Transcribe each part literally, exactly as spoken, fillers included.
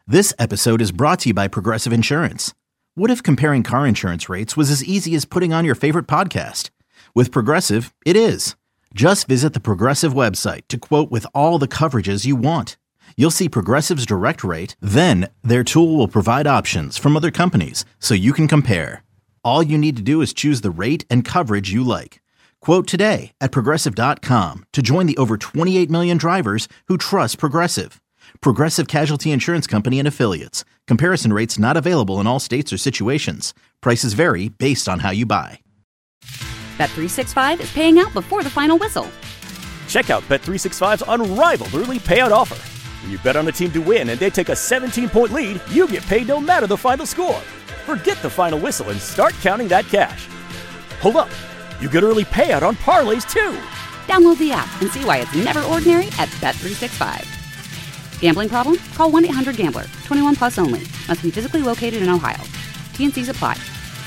This episode is brought to you by Progressive Insurance. What if comparing car insurance rates was as easy as putting on your favorite podcast? With Progressive, it is. Just visit the Progressive website to quote with all the coverages you want. You'll see Progressive's direct rate, then their tool will provide options from other companies so you can compare. All you need to do is choose the rate and coverage you like. Quote today at progressive dot com to join the over twenty-eight million drivers who trust Progressive. Progressive Casualty Insurance Company and Affiliates. Comparison rates not available in all states or situations. Prices vary based on how you buy. Bet three sixty-five is paying out before the final whistle. Check out Bet three sixty-five's unrivaled early payout offer. When you bet on a team to win and they take a seventeen-point lead, you get paid no matter the final score. Forget the final whistle and start counting that cash. Hold up. You get early payout on parlays, too. Download the app and see why it's never ordinary at Bet three sixty-five. Gambling problem? Call one eight hundred gambler. twenty-one plus only. Must be physically located in Ohio. T and Cs apply.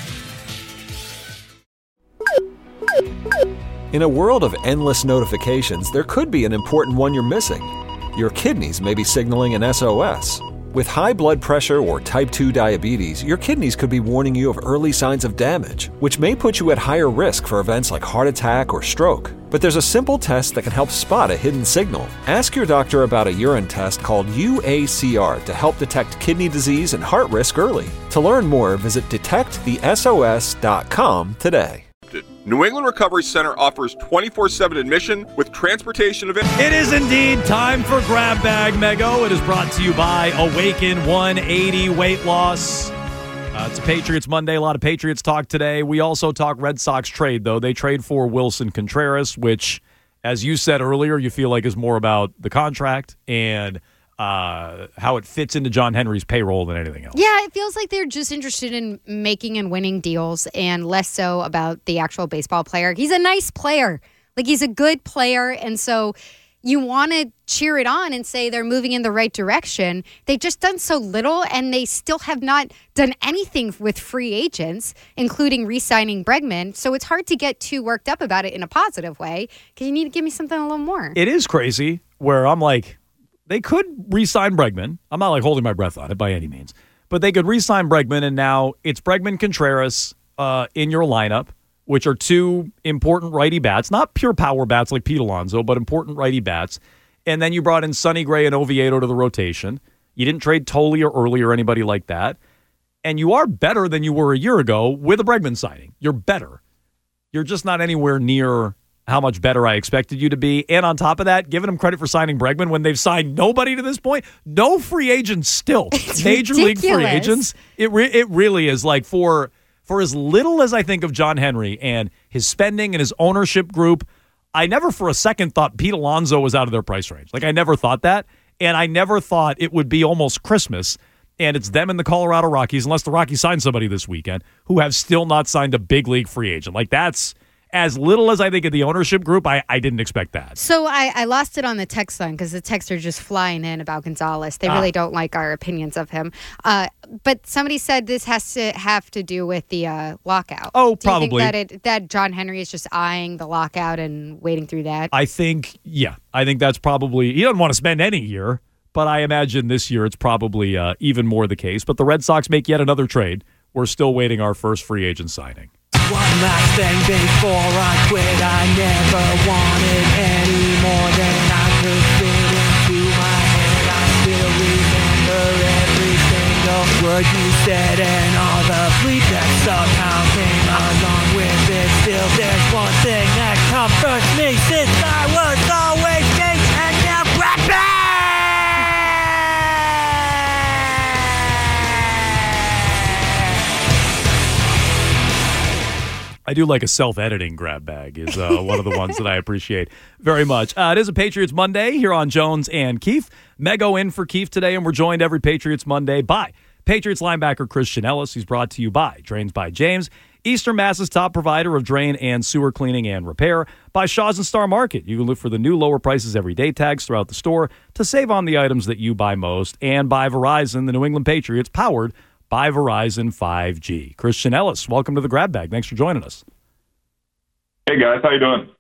In a world of endless notifications, there could be an important one you're missing. Your kidneys may be signaling an S O S. With high blood pressure or type two diabetes, your kidneys could be warning you of early signs of damage, which may put you at higher risk for events like heart attack or stroke. But there's a simple test that can help spot a hidden signal. Ask your doctor about a urine test called U A C R to help detect kidney disease and heart risk early. To learn more, visit detect the S O S dot com today. New England Recovery Center offers twenty-four seven admission with transportation available. It is indeed time for Grab Bag Mego. It is brought to you by Awaken one eighty Weight Loss. Uh, it's a Patriots Monday. A lot of Patriots talk today. We also talk Red Sox trade, though. They trade for Wilson Contreras, which, as you said earlier, you feel like is more about the contract and uh, how it fits into John Henry's payroll than anything else. Yeah, it feels like they're just interested in making and winning deals and less so about the actual baseball player. He's a nice player. Like, he's a good player, and so you want to cheer it on and say they're moving in the right direction. They've just done so little, and they still have not done anything with free agents, including re-signing Bregman. So it's hard to get too worked up about it in a positive way because you need to give me something a little more. It is crazy where I'm like, they could re-sign Bregman. I'm not like holding my breath on it by any means, but they could re-sign Bregman, and now it's Bregman Contreras uh, in your lineup, which are two important righty bats, not pure power bats like Pete Alonso, but important righty bats. And then you brought in Sonny Gray and Oviedo to the rotation. You didn't trade Tolley or Early or anybody like that. And you are better than you were a year ago with a Bregman signing. You're better. You're just not anywhere near how much better I expected you to be. And on top of that, giving them credit for signing Bregman when they've signed nobody to this point. No free agents still. It's Major ridiculous. League free agents. It, re- it really is like for... For as little as I think of John Henry and his spending and his ownership group, I never for a second thought Pete Alonso was out of their price range. Like, I never thought that. And I never thought it would be almost Christmas and it's them and the Colorado Rockies, unless the Rockies sign somebody this weekend, who have still not signed a big league free agent. Like, that's as little as I think of the ownership group. I, I didn't expect that. So I, I lost it on the text line because the texts are just flying in about Gonzalez. They really ah. don't like our opinions of him. Uh, but somebody said this has to have to do with the uh, lockout. Oh, do you probably. think that, it, that John Henry is just eyeing the lockout and waiting through that? I think, yeah. I think that's probably, he doesn't want to spend any year, but I imagine this year it's probably uh, even more the case. But the Red Sox make yet another trade. We're still waiting our first free agent signing. One last thing before I quit, I never wanted any more than I could fit into my head. I still remember every single word you said and all the bleep that somehow came along with it. Still, there's one thing that comforts me since I was always James and now Brad Pitt! I do like a self-editing grab bag is uh, one of the ones that I appreciate very much. Uh, it is a Patriots Monday here on Jones and Keefe. Mego in for Keefe today, and we're joined every Patriots Monday by Patriots linebacker Christian Ellis. He's brought to you by Drains by James, Eastern Mass's top provider of drain and sewer cleaning and repair, by Shaw's and Star Market. You can look for the new lower prices every day tags throughout the store to save on the items that you buy most, and by Verizon, the New England Patriots, powered by Verizon five G. Christian Ellis, welcome to the Grab Bag. Thanks for joining us. Hey, guys. How you doing?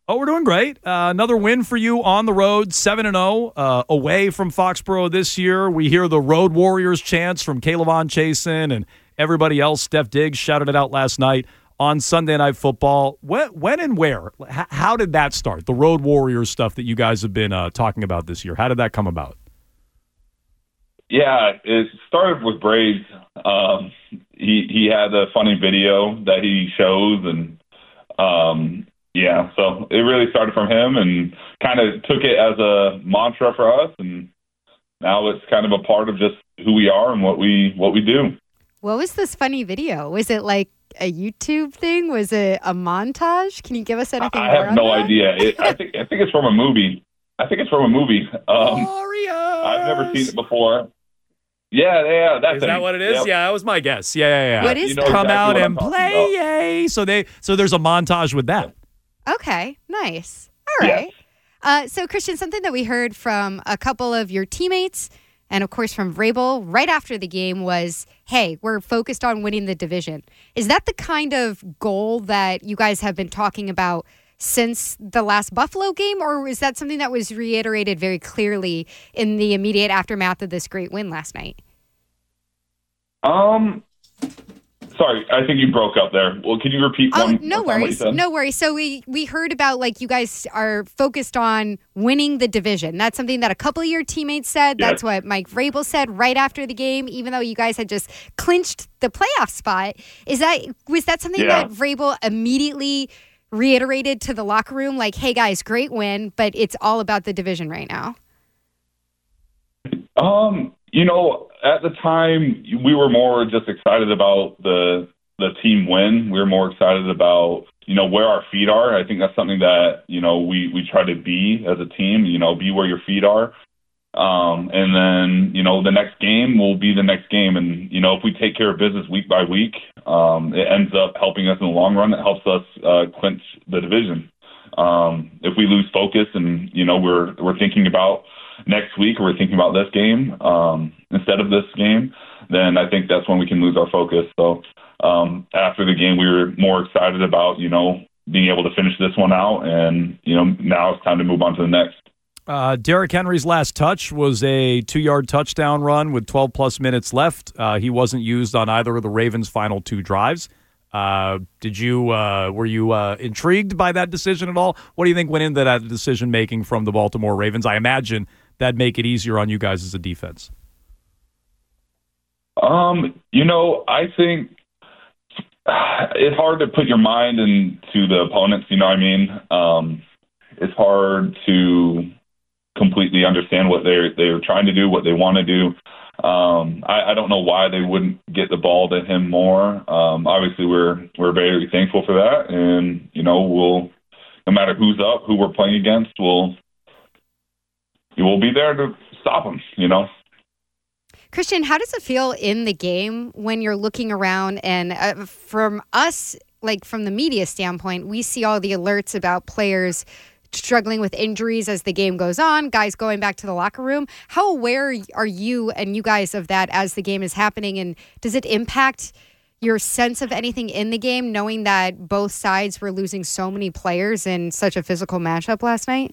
Oh, we're doing great. Uh, another win for you on the road, seven and oh, uh, away from Foxborough this year. We hear the Road Warriors chants from Kaylavon Chasen and everybody else. Steph Diggs shouted it out last night on Sunday Night Football. When, when and where? H- how did that start? The Road Warriors stuff that you guys have been uh, talking about this year. How did that come about? Yeah, it started with Braves. Um, he he had a funny video that he shows, and um, yeah, so it really started from him, and kind of took it as a mantra for us, and now it's kind of a part of just who we are and what we what we do. What was this funny video? Was it like a YouTube thing? Was it a montage? Can you give us anything? I more have on no that? idea. It, I think I think it's from a movie. I think it's from a movie. Um, Warriors! I've never seen it before. Yeah, yeah, that's Is that what it is? Yep. Yeah, that was my guess. Yeah, yeah, yeah. What is You know that? Come exactly out what I'm and talking play, about. yay! So they, so there's a montage with that. Okay, nice. All Yeah. right. Uh, so, Christian, something that we heard from a couple of your teammates and, of course, from Vrabel right after the game was, hey, we're focused on winning the division. Is that the kind of goal that you guys have been talking about since the last Buffalo game, or is that something that was reiterated very clearly in the immediate aftermath of this great win last night? Um, sorry, I think you broke up there. Well, can you repeat Oh, one no more time what you worries. said? No worries. So we, we heard about, like, you guys are focused on winning the division. That's something that a couple of your teammates said. Yes. That's what Mike Vrabel said right after the game, even though you guys had just clinched the playoff spot. Is that was that something Yeah. that Vrabel immediately reiterated to the locker room? Like, hey, guys, great win, but it's all about the division right now. Um, you know, at the time, we were more just excited about the the team win. We were more excited about, you know, where our feet are. I think that's something that, you know, we, we try to be as a team, you know, be where your feet are. Um, and then, you know, the next game will be the next game. And, you know, if we take care of business week by week, um, it ends up helping us in the long run. It helps us uh, clinch the division. Um, if we lose focus and, you know, we're we're thinking about next week or we're thinking about this game um, instead of this game, then I think that's when we can lose our focus. So um, after the game, we were more excited about, you know, being able to finish this one out. And, you know, now it's time to move on to the next. Uh, Derrick Henry's last touch was a two-yard touchdown run with twelve-plus minutes left. Uh, he wasn't used on either of the Ravens' final two drives. Uh, did you uh, were you uh, intrigued by that decision at all? What do you think went into that decision making from the Baltimore Ravens? I imagine that'd make it easier on you guys as a defense. Um, you know, I think it's hard to put your mind into the opponents. You know what I mean? Um, it's hard to completely understand what they're they're trying to do, what they want to do. Um, I, I don't know why they wouldn't get the ball to him more. Um, obviously, we're we're very thankful for that, and you know, we'll no matter who's up, who we're playing against, we'll we'll be there to stop them. You know. Christian, how does it feel in the game when you're looking around and uh, from us, like from the media standpoint, we see all the alerts about players struggling with injuries as the game goes on, guys going back to the locker room. How aware are you and you guys of that as the game is happening? And does it impact your sense of anything in the game, knowing that both sides were losing so many players in such a physical matchup last night?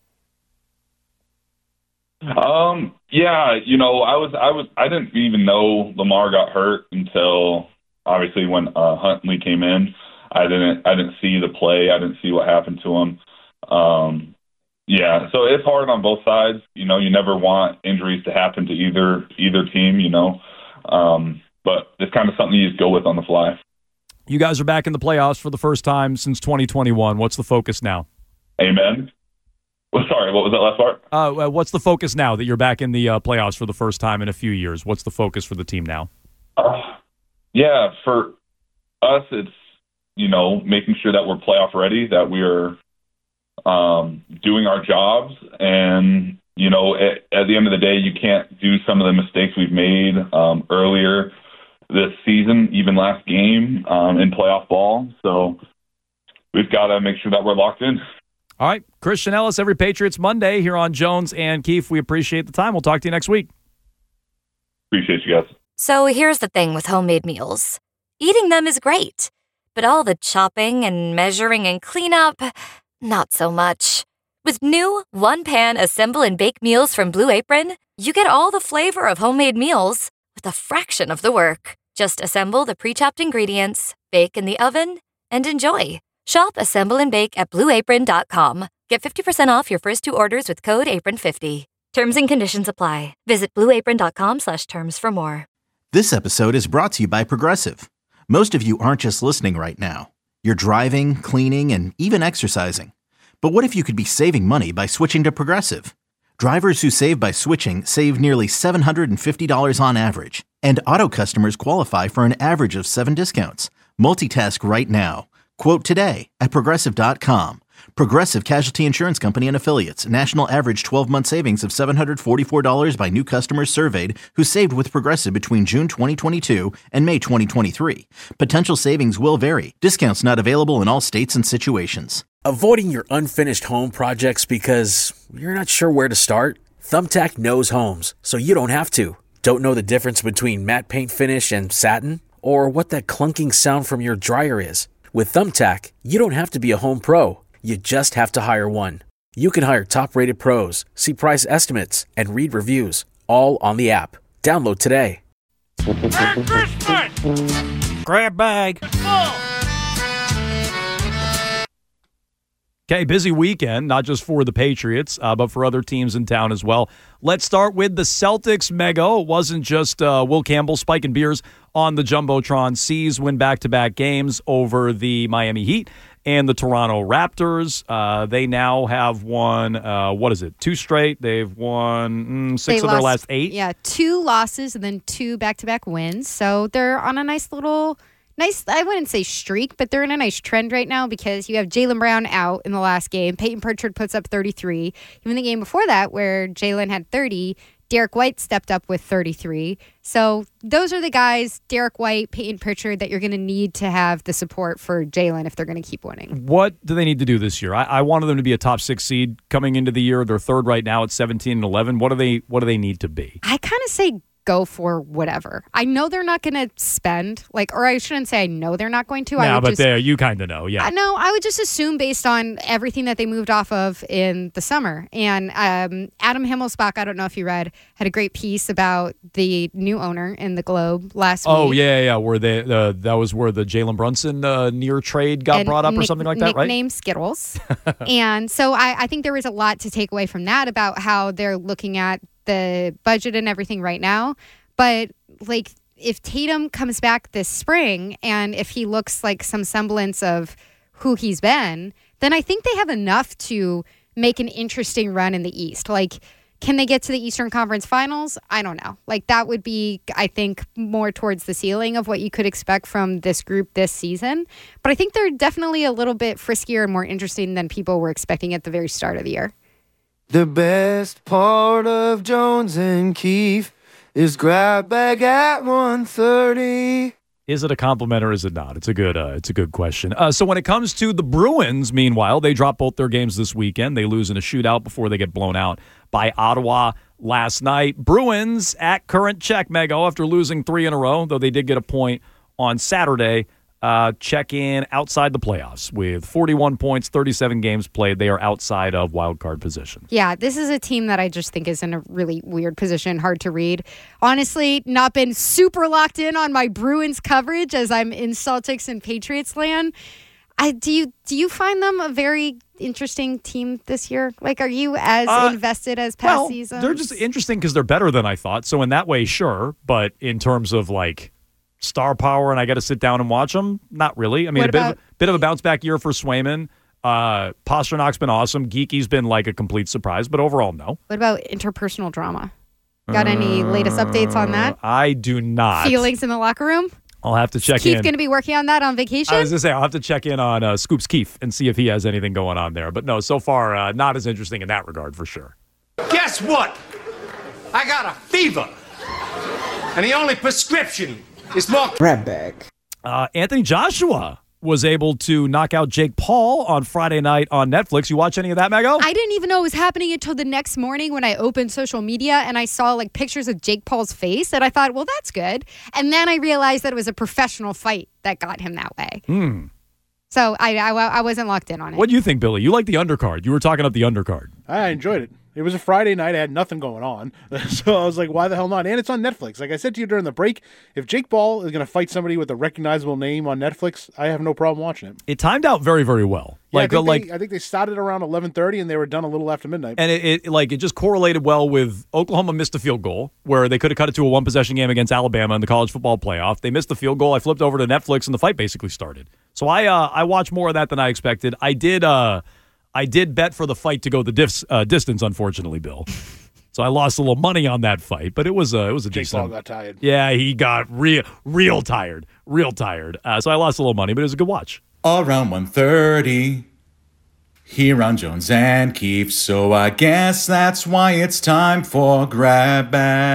Um, yeah, you know, I was, I was, I didn't even know Lamar got hurt until obviously when uh, Huntley came in. I didn't, I didn't see the play. I didn't see what happened to him. Um, yeah, so it's hard on both sides. You know, you never want injuries to happen to either either team. You know, um, but it's kind of something you just go with on the fly. You guys are back in the playoffs for the first time since twenty twenty-one. What's the focus now? Amen. Well, sorry, what was that last part? Uh, what's the focus now that you're back in the uh, playoffs for the first time in a few years? What's the focus for the team now? Uh, yeah, for us, it's, you know, making sure that we're playoff ready, that we are um, doing our jobs. And, you know, at, at the end of the day, you can't do some of the mistakes we've made um, earlier this season, even last game um, in playoff ball. So we've got to make sure that we're locked in. All right, Christian Ellis, every Patriots Monday here on Jones and Keefe. We appreciate the time. We'll talk to you next week. Appreciate you guys. So here's the thing with homemade meals. Eating them is great, but all the chopping and measuring and cleanup, Not so much. With new one-pan assemble and bake meals from Blue Apron, you get all the flavor of homemade meals with a fraction of the work. Just assemble the pre-chopped ingredients, bake in the oven, and enjoy. Shop Assemble and Bake at blue apron dot com. Get fifty percent off your first two orders with code apron fifty. Terms and conditions apply. Visit blue apron dot com slash terms for more. This episode is brought to you by Progressive. Most of you aren't just listening right now. You're driving, cleaning, and even exercising. But what if you could be saving money by switching to Progressive? Drivers who save by switching save nearly seven hundred fifty dollars on average. And auto customers qualify for an average of seven discounts. Multitask right now. Quote today at progressive dot com. Progressive Casualty Insurance Company and Affiliates. National average twelve-month savings of seven hundred forty-four dollars by new customers surveyed who saved with Progressive between June twenty twenty-two and May twenty twenty-three. Potential savings will vary. Discounts not available in all states and situations. Avoiding your unfinished home projects because you're not sure where to start? Thumbtack knows homes, so you don't have to. Don't know the difference between matte paint finish and satin? Or what that clunking sound from your dryer is? With Thumbtack, you don't have to be a home pro. You just have to hire one. You can hire top-rated pros, see price estimates, and read reviews, all on the app. Download today. Merry Christmas! Grab bag. Okay, busy weekend, not just for the Patriots, uh, but for other teams in town as well. Let's start with the Celtics, Mego. It wasn't just uh, Will Campbell spiking beers on the Jumbotron. C's win back-to-back games over the Miami Heat and the Toronto Raptors. Uh, they now have won, uh, what is it, two straight. They've won mm, six They of their lost- last eight. Yeah, two losses and then two back-to-back wins. So they're on a nice little, nice, I wouldn't say streak, but they're in a nice trend right now because you have Jaylen Brown out in the last game. Peyton Pritchard puts up thirty-three. Even the game before that where Jaylen had thirty, Derek White stepped up with thirty-three. So those are the guys, Derek White, Peyton Pritchard, that you're going to need to have the support for Jaylen if they're going to keep winning. What do they need to do this year? I, I wanted them to be a top six seed coming into the year. They're third right now at seventeen and eleven. What do they What do they need to be? I kind of say go for whatever. I know they're not going to spend, like, or I shouldn't say I know they're not going to. I No, would but just, there you kind of know, yeah. I know. I would just assume based on everything that they moved off of in the summer. And um, Adam Himmelsbach, I don't know if you read, had a great piece about the new owner in the Globe last Oh, week. yeah, yeah, where they uh, that was where the Jalen Brunson uh, near trade got And brought up or nick- something like that, right? Nicknamed Skittles. And so I, I think there was a lot to take away from that about how they're looking at the budget and everything right now. But, like, if Tatum comes back this spring and if he looks like some semblance of who he's been, then I think they have enough to make an interesting run in the East. Like, can they get to the Eastern Conference Finals? I don't know. Like, that would be, I think, more towards the ceiling of what you could expect from this group this season. But I think they're definitely a little bit friskier and more interesting than people were expecting at the very start of the year. The best part of Jones and Keefe is grab bag at one thirty. Is it a compliment or is it not? It's a good, uh, it's a good question. Uh, so when it comes to the Bruins, meanwhile, they dropped both their games this weekend. They lose in a shootout before they get blown out by Ottawa last night. Bruins at current check, Mego, after losing three in a row, though they did get a point on Saturday. Uh, check in outside the playoffs with forty-one points, thirty-seven games played. They are outside of wild card position. Yeah, this is a team that I just think is in a really weird position, hard to read. Honestly, not been super locked in on my Bruins coverage as I'm in Celtics and Patriots land. I do you do you find them a very interesting team this year? Like, are you as Uh, invested as past well, seasons? They're just interesting because they're better than I thought. So in that way, sure. But in terms of like star power and I got to sit down and watch them, not really. I mean, What a bit, about- of, bit of a bounce back year for Swayman. Uh, Pasternak's been awesome. Geeky's been like a complete surprise, but overall, no. What about interpersonal drama? Got any latest updates on that? I do not. Feelings in the locker room? I'll have to check Keith in. going to be working on that on vacation? I was going to say, I'll have to check in on uh, Scoops Keefe and see if he has anything going on there. But no, so far, uh, not as interesting in that regard for sure. Guess what? I got a fever. And the only prescription is more Grab bag. Uh, Anthony Joshua was able to knock out Jake Paul on Friday night on Netflix. You watch any of that, Mego? I didn't even know it was happening until the next morning when I opened social media and I saw like pictures of Jake Paul's face and I thought, well, that's good. And then I realized that it was a professional fight that got him that way. Hmm. So I, I, I wasn't locked in on it. What do you think, Billy? You like the undercard. You were talking up the undercard. I enjoyed it. It was a Friday night. I had nothing going on. So I was like, why the hell not? And it's on Netflix. Like I said to you during the break, if Jake Paul is going to fight somebody with a recognizable name on Netflix, I have no problem watching it. It timed out very, very well. Yeah, like, I, think like they, I think they started around eleven thirty and they were done a little after midnight. And it, it like it just correlated well with Oklahoma missed a field goal where they could have cut it to a one possession game against Alabama in the college football playoff. They missed the field goal. I flipped over to Netflix and the fight basically started. So I uh, I watched more of that than I expected. I did uh, I did bet for the fight to go the dis- uh, distance, unfortunately, Bill. So I lost a little money on that fight, but it was a it was a Jake decent. Paul got tired. Yeah, he got real real tired, real tired. Uh, so I lost a little money, but it was a good watch. Around one thirty here on Jones and Keefe, so I guess that's why it's time for Grab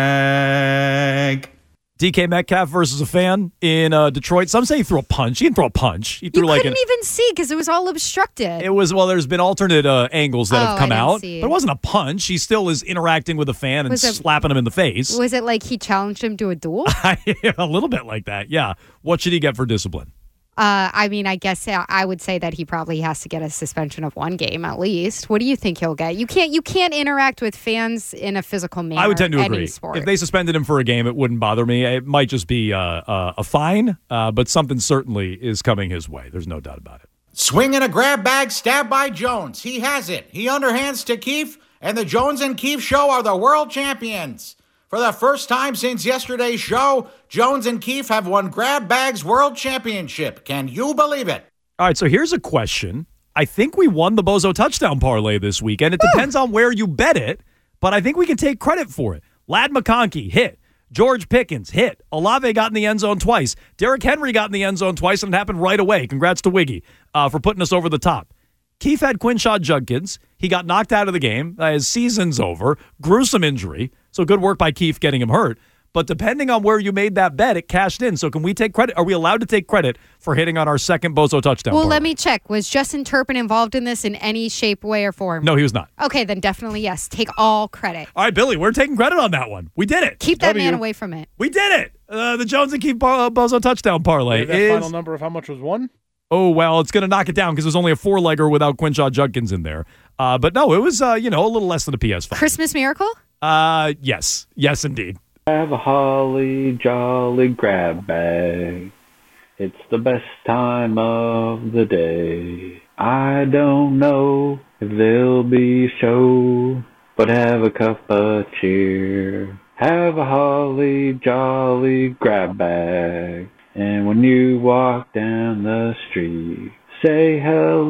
Bag. D K Metcalf versus a fan in uh, Detroit. Some say he threw a punch. He didn't throw a punch. He threw you like couldn't an, even see because it was all obstructed. It was, well, there's been alternate uh, angles that Oh, have come I didn't out, see. but it wasn't a punch. He still is interacting with a fan and Was it- slapping him in the face. Was it like he challenged him to a duel? A little bit like that, yeah. What should he get for discipline? Uh, I mean, I guess I I would say that he probably has to get a suspension of one game at least. What do you think he'll get? You can't you can't interact with fans in a physical manner. I would tend to any agree. Sport. If they suspended him for a game, it wouldn't bother me. It might just be uh, uh, a fine, uh, but something certainly is coming his way. There's no doubt about it. Swinging a grab bag, stabbed by Jones. He has it. He underhands to Keefe, and the Jones and Keefe show are the world champions. For the first time since yesterday's show, Jones and Keefe have won Grab Bag's World Championship. Can you believe it? All right, so here's a question. I think we won the Bozo touchdown parlay this week, and it depends on where you bet it, but I think we can take credit for it. Lad McConkey, hit. George Pickens, hit. Olave got in the end zone twice. Derrick Henry got in the end zone twice, and it happened right away. Congrats to Wiggy uh, for putting us over the top. Keefe had Quinshaw Judkins. He got knocked out of the game. Uh, his season's over. Gruesome injury. So good work by Keefe getting him hurt. But depending on where you made that bet, it cashed in. So can we take credit? Are we allowed to take credit for hitting on our second Bozo touchdown? Well, parlay? let me check. Was Justin Turpin involved in this in any shape, way, or form? No, he was not. Okay, then definitely yes. Take all credit. All right, Billy, we're taking credit on that one. We did it. Keep that W. man away from it. We did it. Uh, the Jones and Keefe Bo- Bozo touchdown parlay That is... final number of how much was won? Oh, well, it's going to knock it down because there's only a four-legger without Quinshaw Judkins in there. Uh, but no, it was, uh, you know, a little less than a P S five. Christmas Miracle? Uh, yes. Yes, indeed. Have a holly jolly grab bag. It's the best time of the day. I don't know if there'll be a show, but have a cup of cheer. Have a holly jolly grab bag. And when you walk down the street, say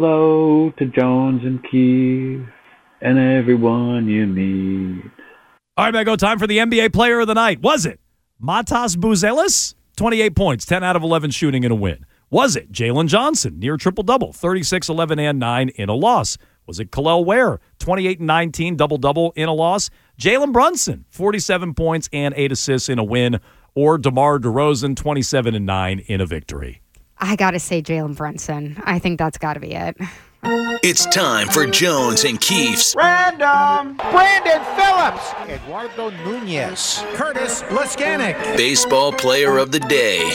hello to Jones and Keefe and everyone you meet. All right, Mego, time for the N B A player of the night. Was it Matas Buzelis? twenty-eight points, ten out of eleven shooting in a win. Was it Jalen Johnson, near triple-double, thirty-six, eleven, and nine in a loss? Was it Khalil Ware, twenty-eight and nineteen, double-double in a loss? Jalen Brunson, forty-seven points and eight assists in a win? Or DeMar DeRozan, twenty-seven and nine in a victory? I got to say Jalen Brunson. I think that's got to be it. It's time for Jones and Keefe's Random. Brandon Phillips. Eduardo Nunez. Curtis Leskanik. Baseball Player of the Day.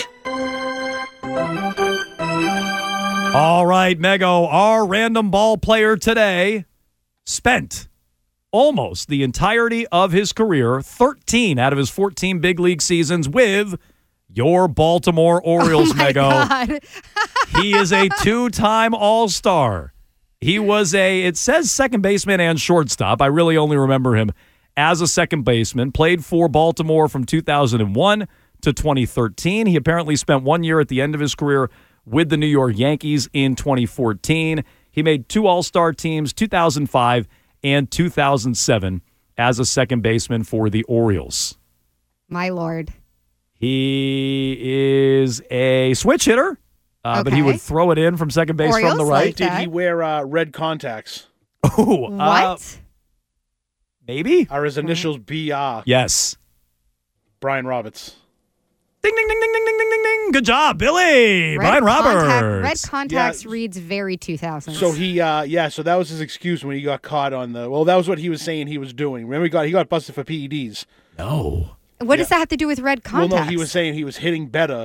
All right, Mego, our random ball player today spent almost the entirety of his career, thirteen out of his fourteen big league seasons, with your Baltimore Orioles, oh my Mego. God. He is a two-time All-Star. He was a, it says second baseman and shortstop. I really only remember him as a second baseman. Played for Baltimore from two thousand one to twenty thirteen. He apparently spent one year at the end of his career with the New York Yankees in twenty fourteen. He made two All-Star teams, two thousand five and two thousand seven, as a second baseman for the Orioles. My Lord. He is a switch hitter, uh, okay. but he would throw it in from second base Orioles from the right. like Did he wear uh, red contacts? Oh, what? Uh, maybe? Are his initials B R? Yes. Brian Roberts. Ding, ding, ding, ding, ding, ding, ding, ding. Good job, Billy. Red Brian contact, Roberts. red contacts Yeah. reads very two thousands. So he, uh, yeah, so that was his excuse when he got caught on the, well, that was what he was saying he was doing. Remember, he got, he got busted for P E Ds. No. What Yeah. does that have to do with red contacts? Well, no, he was saying he was hitting better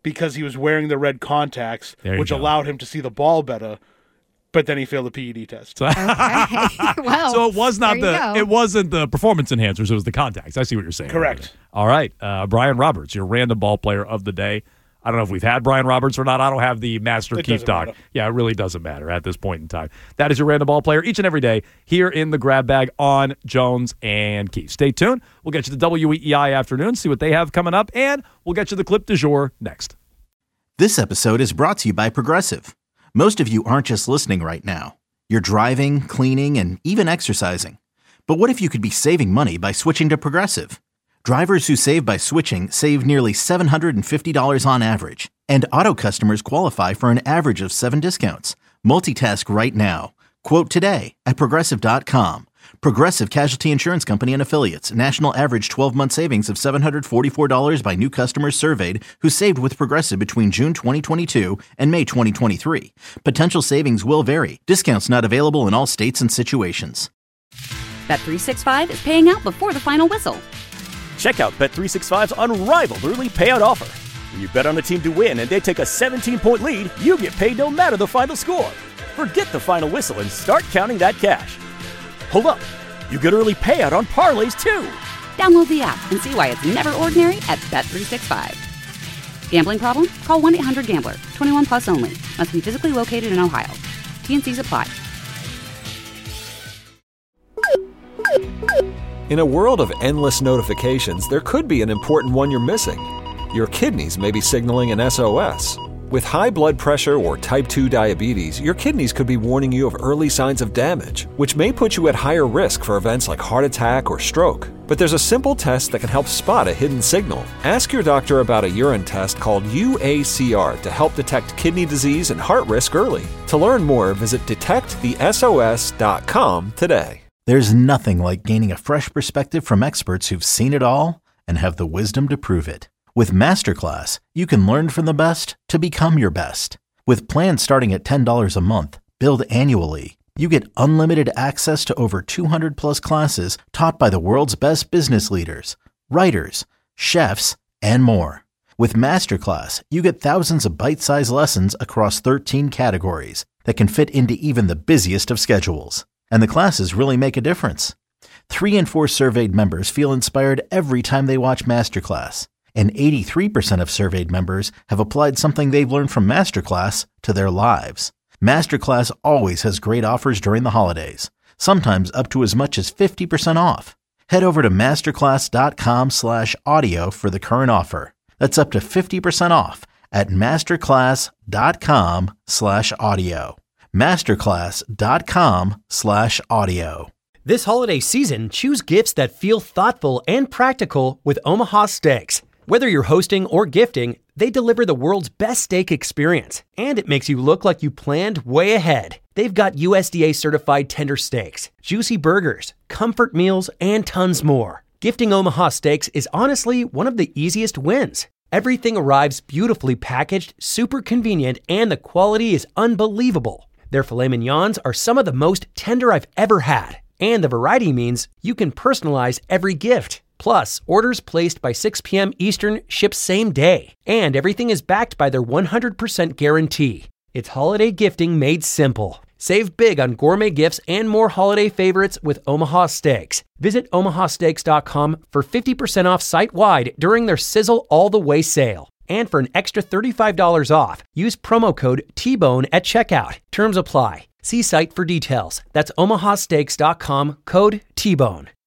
because he was wearing the red contacts, There you which go. allowed him to see the ball better. But then he failed the P E D test. So, well, so it was not there you the go. it wasn't the performance enhancers, it was the contacts. I see what you're saying. Correct. All right. Uh, Brian Roberts, your random ball player of the day. I don't know if we've had Brian Roberts or not. I don't have the Master It Keith doesn't doc. matter. Yeah, it really doesn't matter at this point in time. That is your random ball player each and every day here in the Grab Bag on Jones and Keith. Stay tuned. We'll get you the W E E I afternoon, see what they have coming up, and we'll get you the clip du jour next. This episode is brought to you by Progressive. Most of you aren't just listening right now. You're driving, cleaning, and even exercising. But what if you could be saving money by switching to Progressive? Drivers who save by switching save nearly seven hundred fifty dollars on average. And auto customers qualify for an average of seven discounts. Multitask right now. Quote today at Progressive dot com. Progressive Casualty Insurance Company and Affiliates. National average twelve-month savings of seven hundred forty-four dollars by new customers surveyed who saved with Progressive between June twenty twenty-two and May twenty twenty-three. Potential savings will vary. Discounts not available in all states and situations. Bet three sixty-five is paying out before the final whistle. Check out Bet three sixty-five's unrivaled early payout offer. When you bet on a team to win and they take a seventeen-point lead, you get paid no matter the final score. Forget the final whistle and start counting that cash. Hold up. You get early payout on parlays, too. Download the app and see why it's never ordinary at Bet three sixty-five. Gambling problem? Call one eight hundred gambler. twenty-one plus only. Must be physically located in Ohio. T N Cs apply. In a world of endless notifications, there could be an important one you're missing. Your kidneys may be signaling an S O S. With high blood pressure or type two diabetes, your kidneys could be warning you of early signs of damage, which may put you at higher risk for events like heart attack or stroke. But there's a simple test that can help spot a hidden signal. Ask your doctor about a urine test called U A C R to help detect kidney disease and heart risk early. To learn more, visit detect the S O S dot com today. There's nothing like gaining a fresh perspective from experts who've seen it all and have the wisdom to prove it. With Masterclass, you can learn from the best to become your best. With plans starting at ten dollars a month, billed annually, you get unlimited access to over two hundred plus classes taught by the world's best business leaders, writers, chefs, and more. With Masterclass, you get thousands of bite-sized lessons across thirteen categories that can fit into even the busiest of schedules. And the classes really make a difference. Three in four surveyed members feel inspired every time they watch Masterclass. And eighty-three percent of surveyed members have applied something they've learned from Masterclass to their lives. Masterclass always has great offers during the holidays, sometimes up to as much as fifty percent off. Head over to masterclass.com slash audio for the current offer. That's up to fifty percent off at masterclass.com slash audio. Masterclass.com slash audio. This holiday season, choose gifts that feel thoughtful and practical with Omaha Steaks. Whether you're hosting or gifting, they deliver the world's best steak experience, and it makes you look like you planned way ahead. They've got U S D A certified tender steaks, juicy burgers, comfort meals, and tons more. Gifting Omaha Steaks is honestly one of the easiest wins. Everything arrives beautifully packaged, super convenient, and the quality is unbelievable. Their filet mignons are some of the most tender I've ever had, and the variety means you can personalize every gift. Plus, orders placed by six p.m. Eastern ship same day, and everything is backed by their one hundred percent guarantee. It's holiday gifting made simple. Save big on gourmet gifts and more holiday favorites with Omaha Steaks. Visit omaha steaks dot com for fifty percent off site-wide during their Sizzle All the Way sale. And for an extra thirty-five dollars off, use promo code T bone at checkout. Terms apply. See site for details. That's omaha steaks dot com, code T bone.